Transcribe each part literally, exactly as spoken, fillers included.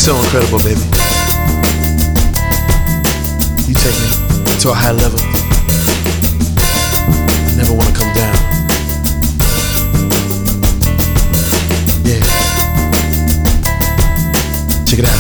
so incredible, baby. You take me to a high level. I never wanna come down. Yeah. Check it out.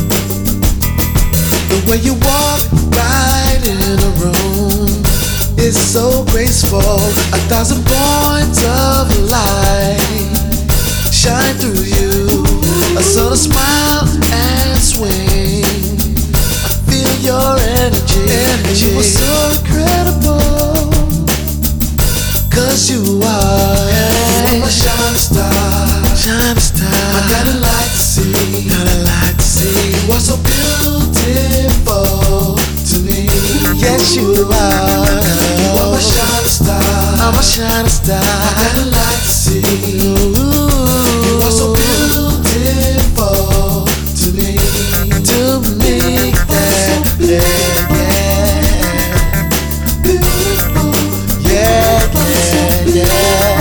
The way you walk right in a room is so graceful. A thousand points of light shine through you. A sort of smile and swing. I feel your energy, energy. You are so incredible. Cause you are, yeah. You are a shining star, shining star. I gotta like to see, gotta like to see. You are so beautiful to me. Yes, you are. You are a shining star, I'm a shining star. I gotta like to see. Ooh. You are so beautiful to me, to me. Yeah, yeah, yeah. Beautiful. Yeah, yeah, yeah.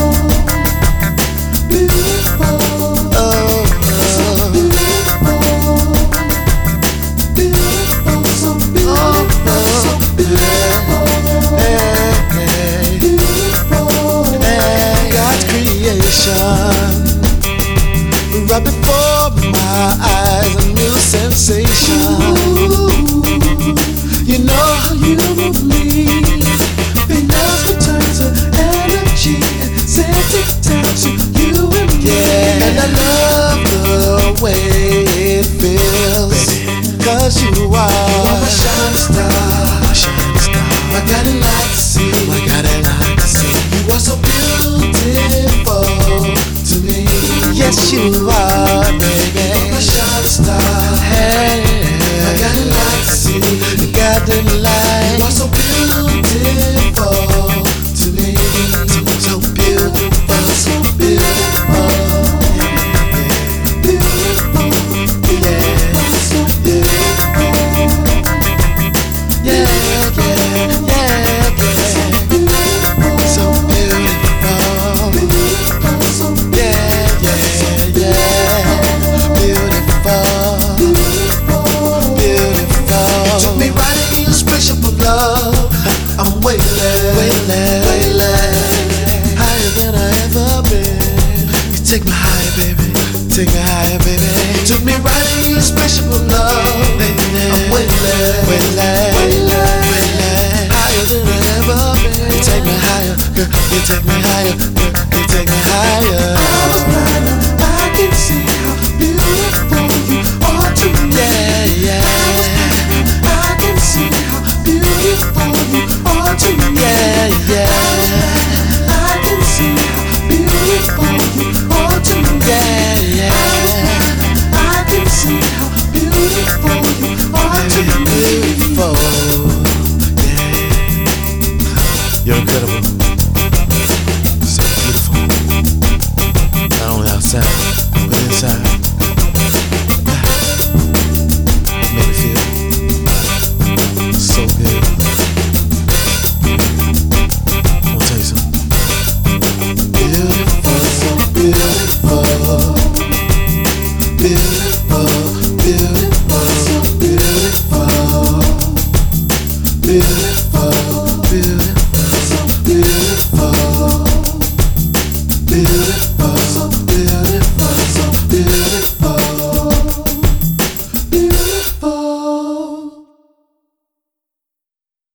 Beautiful. Oh, oh. Beautiful. So beautiful. So beautiful. Hey, hey. Beautiful. Hey, God's creation. Right before my eyes, a new sensation. You know how you move me. Fingers return to energy and send it down to you and me. Yeah, and I love the way it feels. Cause you are, you are a shining star, shining star. I gotta like to see, I gotta like to see. You are so beautiful to me. Yes, you are, baby. I'm a shining star. Hey, I gotta like to see. You got the light. You are so beautiful to me. So, so beautiful, so beautiful. Beautiful, yeah, so beautiful. Yeah, yeah, yeah, yeah. So beautiful, beautiful, so beautiful. Yeah, yeah, yeah. Beautiful, beautiful. You took me right in your spaceship of love. I'm weightless, weightless, weightless. Higher than I ever been. You take me higher, baby. Take me higher, baby. You took me right in your spaceship of love. I'm weightless, weightless, weightless. Higher than I ever been. You take me higher, girl. You take me higher, girl.